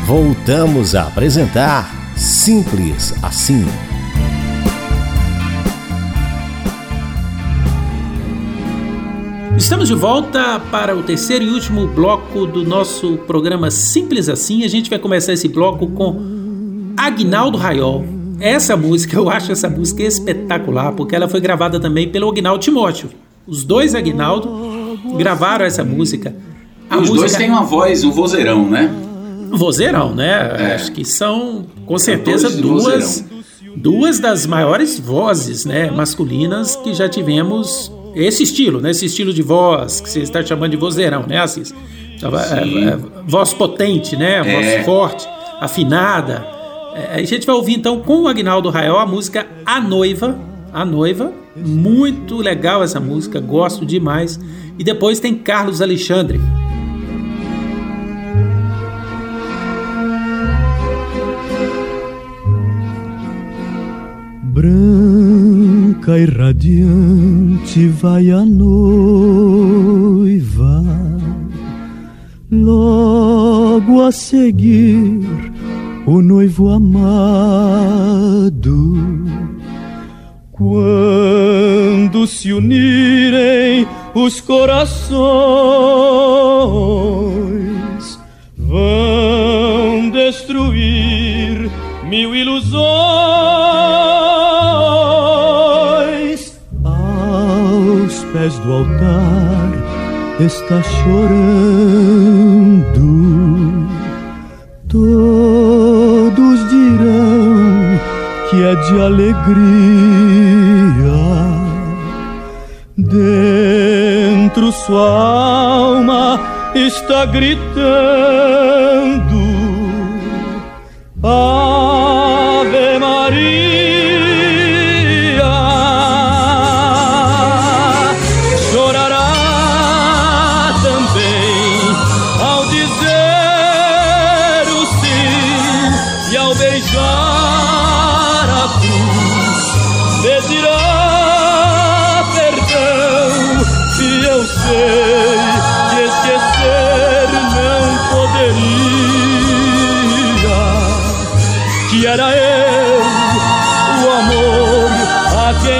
Voltamos a apresentar Simples Assim. Estamos de volta para o terceiro e último bloco do nosso programa Simples Assim. A gente vai começar esse bloco com Aguinaldo Raiol. Essa música, eu acho essa música espetacular, porque ela foi gravada também pelo Aguinaldo Timóteo. Os dois Aguinaldo gravaram essa música. Os dois têm uma voz, um vozeirão, né? Vozeirão, né? Acho que são, com certeza, duas das maiores vozes, né, masculinas que já tivemos. Esse estilo, né? Esse estilo de voz que você está chamando de vozeirão, né, Assis? Voz potente, né? Voz forte, afinada. A gente vai ouvir então com o Aguinaldo Raiol a música A Noiva. A Noiva, muito legal essa música, gosto demais. E depois tem Carlos Alexandre. Branca e radiante vai a noiva, logo a seguir o noivo amado. Quando se unirem os corações, vão destruir mil ilusões. Aos pés do altar está chorando. Todos dirão que é de alegria. Dentro sua alma está gritando: Ave Maria. Chorará também ao dizer o sim e ao beijar a cruz, pedirá perdão. E eu sei que esquecer não poderia, que era eu o amor a quem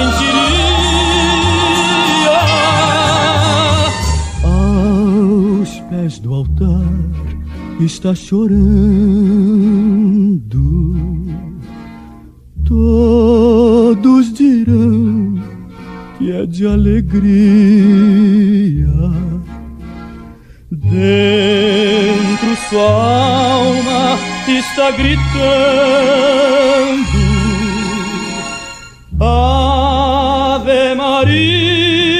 queria. Aos pés do altar está chorando. Todos dirão que é de alegria. Dentro sua alma está gritando: Ave Maria.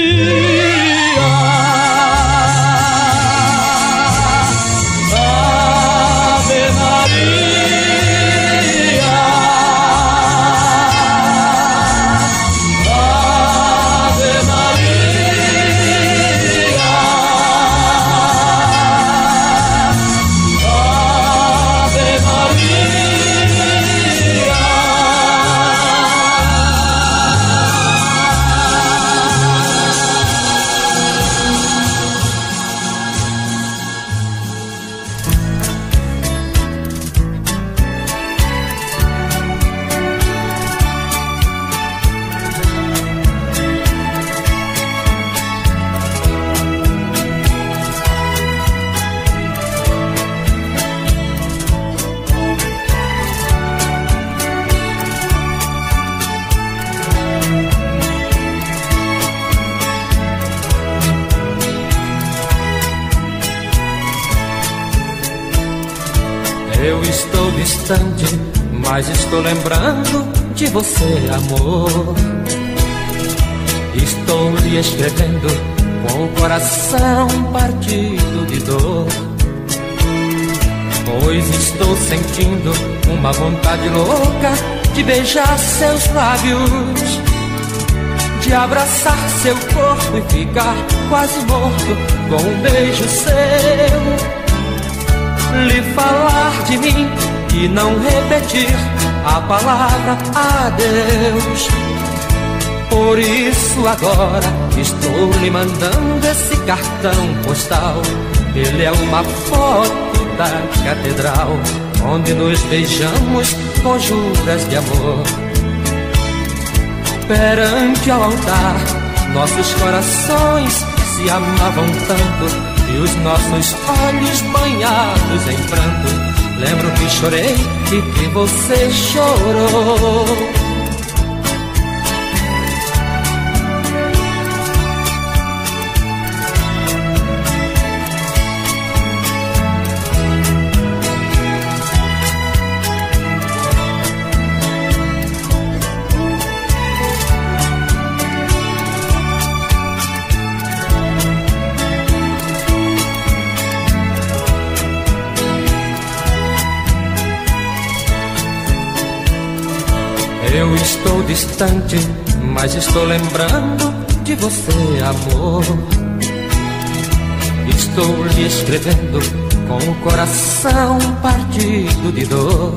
Ave Maria. Eu estou distante, mas estou lembrando de você, amor. Estou lhe escrevendo com o coração partido de dor, pois estou sentindo uma vontade louca de beijar seus lábios, de abraçar seu corpo e ficar quase morto com um beijo seu. Lhe falar de mim e não repetir a palavra adeus. Por isso agora estou lhe mandando esse cartão postal. Ele é uma foto da catedral onde nos beijamos com juras de amor. Perante ao altar, nossos corações se amavam tanto, e os nossos olhos banhados em pranto. Lembro que chorei e que você chorou. Eu estou distante, mas estou lembrando de você, amor. Estou lhe escrevendo com o coração partido de dor,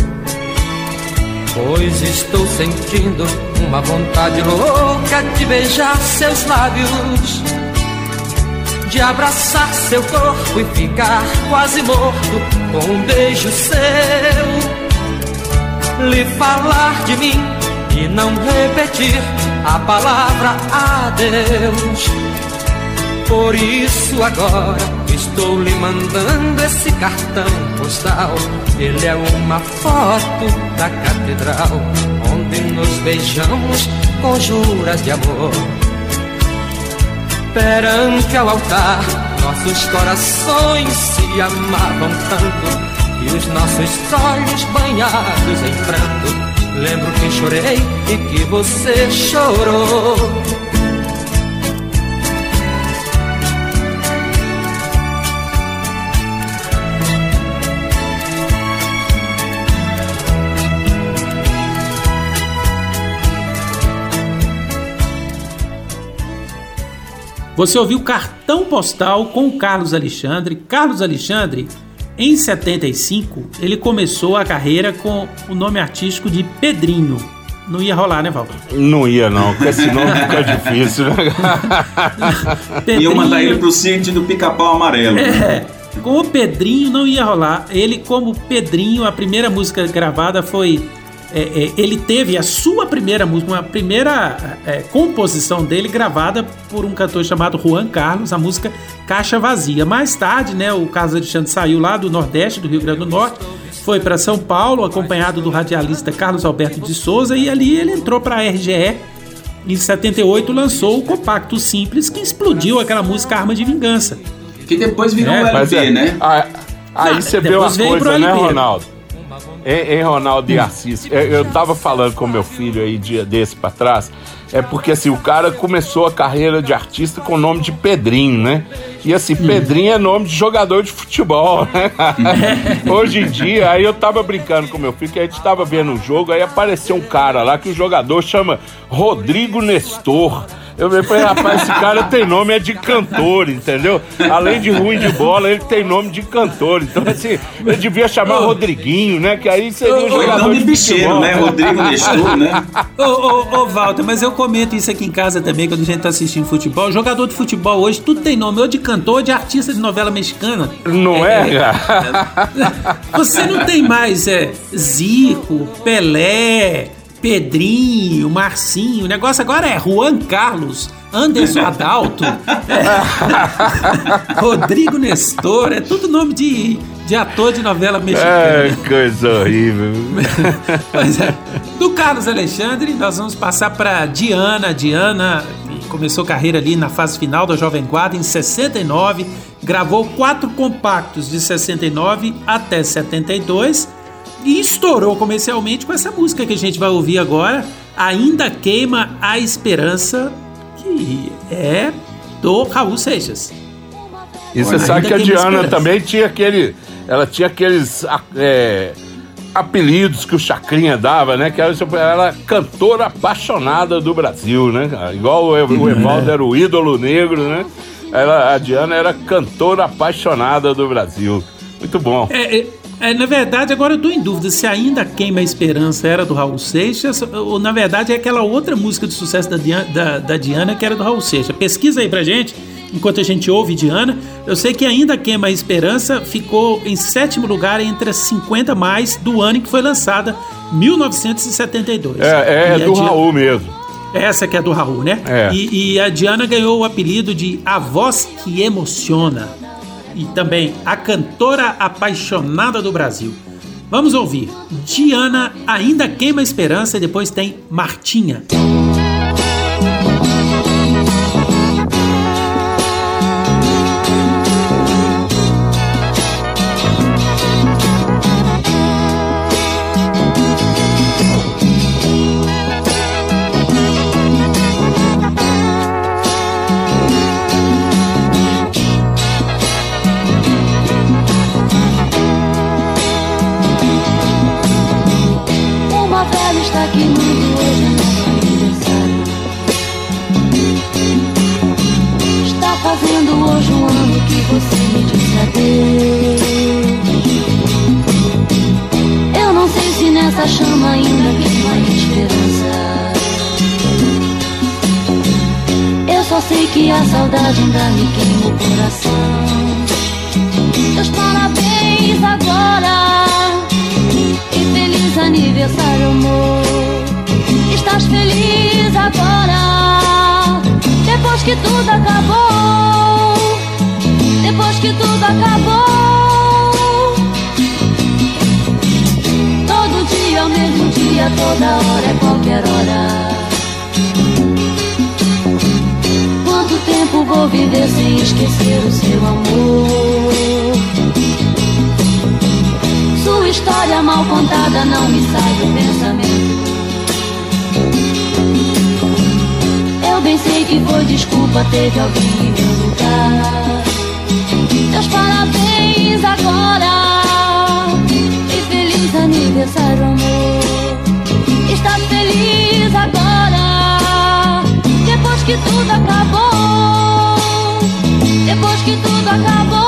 pois estou sentindo uma vontade louca de beijar seus lábios, de abraçar seu corpo e ficar quase morto com um beijo seu. Lhe falar de mim e não repetir a palavra adeus. Por isso agora estou lhe mandando esse cartão postal. Ele é uma foto da catedral, onde nos beijamos com juras de amor. Perante ao altar, nossos corações se amavam tanto, e os nossos olhos banhados em pranto. Lembro que chorei e que você chorou. Você ouviu Cartão Postal com o Carlos Alexandre. Carlos Alexandre, em 75, ele começou a carreira com o nome artístico de Pedrinho. Não ia rolar, né, Walter? Não ia, não, porque esse nome fica difícil, né? Iam mandar ele pro sítio do Pica-Pau Amarelo. Com o Pedrinho não ia rolar. Ele, como Pedrinho, a primeira música gravada foi... ele teve a sua primeira música, uma primeira composição dele gravada por um cantor chamado Juan Carlos, a música Caixa Vazia. Mais tarde, né, o Carlos Alexandre saiu lá do Nordeste, do Rio Grande do Norte, foi para São Paulo, acompanhado do radialista Carlos Alberto de Souza, e ali ele entrou para a RGE. Em 78 lançou o Compacto Simples, que explodiu aquela música Arma de Vingança. Que depois virou um LP, né? Aí você vê uma coisa, né, Ronaldo? Em Ronaldo e Assis, eu tava falando com meu filho aí dia desse pra trás, porque assim, o cara começou a carreira de artista com o nome de Pedrinho, né? E assim, Pedrinho é nome de jogador de futebol, né? Hoje em dia, aí eu tava brincando com meu filho, que a gente tava vendo um jogo, aí apareceu um cara lá que o jogador chama Rodrigo Nestor. Eu falei, rapaz, esse cara tem nome de cantor, entendeu? Além de ruim de bola, ele tem nome de cantor. Então, assim, ele devia chamar Rodriguinho, né? Que aí seria um jogador nome de bicheiro, né? Rodrigo Nestor, né? Ô, Walter, mas eu comento isso aqui em casa também, quando a gente tá assistindo futebol. Jogador de futebol hoje, tudo tem nome, ou de cantor, ou de artista de novela mexicana. Não cara? Você não tem mais Zico, Pelé, Pedrinho, Marcinho. O negócio agora é Juan Carlos, Anderson Adalto, Rodrigo Nestor. É tudo nome de ator de novela mexicana. Coisa horrível. Pois é. Do Carlos Alexandre, nós vamos passar para Diana. Diana começou carreira ali na fase final da Jovem Guarda em 69. Gravou 4 compactos de 69 até 72. E estourou comercialmente com essa música que a gente vai ouvir agora, Ainda Queima a Esperança, que é do Raul Seixas. E você sabe que a Diana também tinha ela tinha aqueles apelidos que o Chacrinha dava, né? Que ela era cantora apaixonada do Brasil, né? Igual o Evaldo era o ídolo negro, né? A Diana era cantora apaixonada do Brasil. Muito bom. Na verdade, agora eu tô em dúvida se Ainda Queima a Esperança era do Raul Seixas ou, na verdade, é aquela outra música de sucesso da Diana que era do Raul Seixas. Pesquisa aí pra gente, enquanto a gente ouve Diana. Eu sei que Ainda Queima a Esperança ficou em 7º lugar entre as 50 mais do ano em que foi lançada, 1972. É do Raul mesmo. Essa que é do Raul, né? E a Diana ganhou o apelido de A Voz que Emociona. E também a cantora apaixonada do Brasil. Vamos ouvir Diana, Ainda Queima a Esperança, e depois tem Martinha. Hoje um ano que você me disse adeus. Eu não sei se nessa chama ainda queima a esperança. Eu só sei que a saudade ainda me queima o coração. Meus parabéns agora e feliz aniversário, amor. Estás feliz agora, depois que tudo acabou. Depois que tudo acabou. Todo dia é o mesmo dia, toda hora é qualquer hora. Quanto tempo vou viver sem esquecer o seu amor? Sua história mal contada não me sai do pensamento. Eu bem sei que foi desculpa, teve alguém em meu lugar. Meus parabéns agora e feliz aniversário, amor. Estás feliz agora, depois que tudo acabou. Depois que tudo acabou.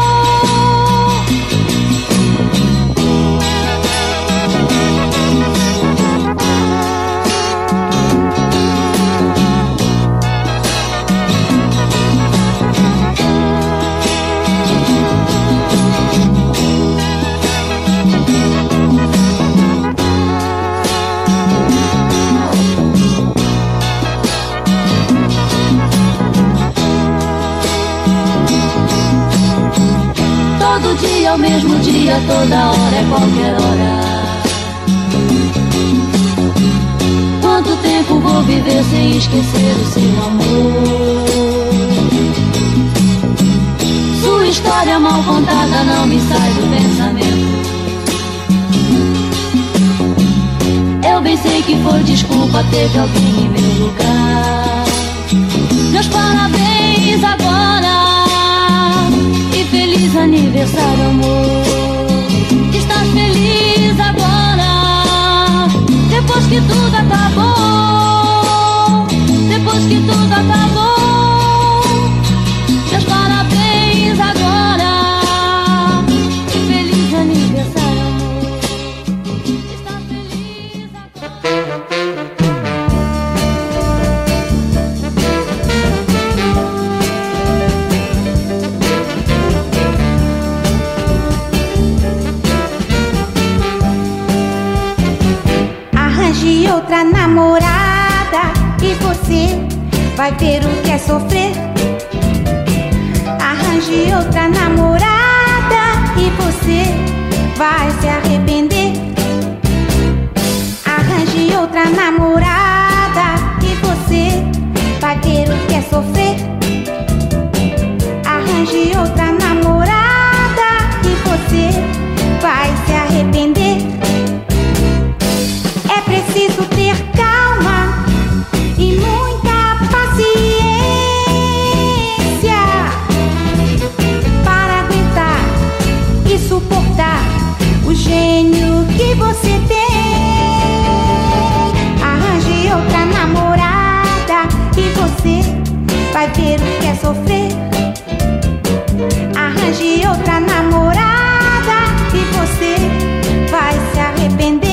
Todo dia é o mesmo dia, toda hora é qualquer hora. Quanto tempo vou viver sem esquecer o seu amor? Sua história mal contada não me sai do pensamento. Eu bem sei que foi desculpa, teve alguém em meu lugar. Meus parabéns agora e feliz aniversário, amor. Estás feliz agora, depois que tudo acabou. Depois que tudo acabou. Meus parabéns agora e feliz aniversário, amor. Estás feliz agora. Outra namorada e você vai ver o que é sofrer. Arranje outra namorada e você vai se arrepender. Arranje outra namorada e você vai ver o que é sofrer. Arranje outra namorada e você vai se arrepender. É preciso ter calma e muita paciência para aguentar e suportar o gênio que você tem. Arranje outra namorada e você vai ver o que é sofrer. Arranje outra namorada e você vai se arrepender.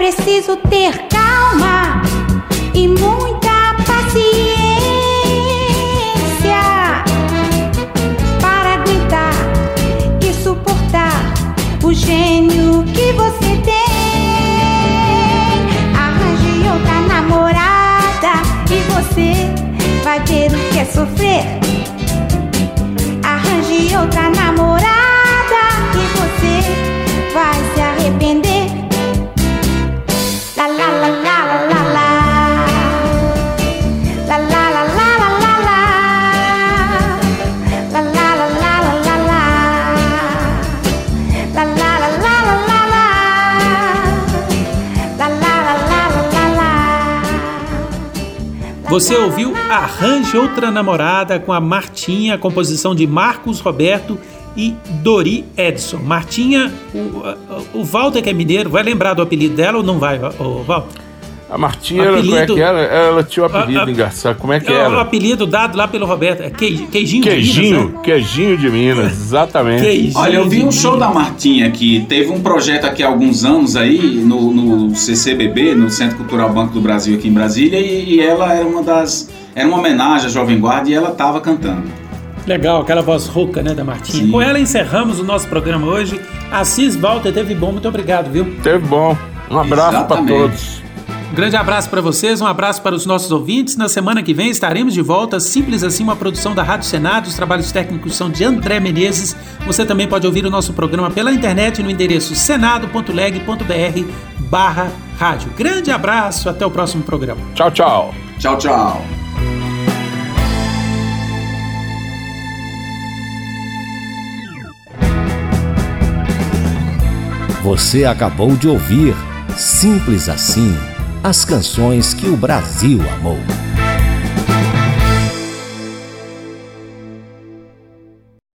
preciso ter calma e muita paciência para aguentar e suportar o gênio que você tem. Arranje outra namorada e você vai ver o que é sofrer. Arranje outra namorada e você vai se arrepender. La la la la la la la. La la la la la la la. La la la la la la la. La la la la la la la. La la la la la la. Você ouviu Arranje Outra Namorada com a Martinha, composição de Marcos Roberto e Dori Edson. Martinha, o Walter, que é mineiro, vai lembrar do apelido dela ou não vai, Walter? A Martinha, ela tinha um apelido engraçado. Como é que era? O apelido dado lá pelo Roberto. É Queijinho de Minas. Né? Queijinho de Minas, exatamente. Queijinho. Olha, eu vi um show da Martinha que teve um projeto aqui há alguns anos aí no CCBB, no Centro Cultural Banco do Brasil aqui em Brasília, e ela era era uma homenagem à Jovem Guarda e ela estava cantando. Legal, aquela voz rouca, né, da Martinha. Sim. Com ela encerramos o nosso programa hoje. Assis, Walter, teve bom, muito obrigado, viu? Teve bom. Um abraço para todos. Um grande abraço para vocês, um abraço para os nossos ouvintes. Na semana que vem estaremos de volta. Simples assim, uma produção da Rádio Senado. Os trabalhos técnicos são de André Menezes. Você também pode ouvir o nosso programa pela internet no endereço senado.leg.br/rádio. Grande abraço, até o próximo programa. Tchau, tchau. Tchau, tchau. Você acabou de ouvir Simples Assim, as canções que o Brasil amou.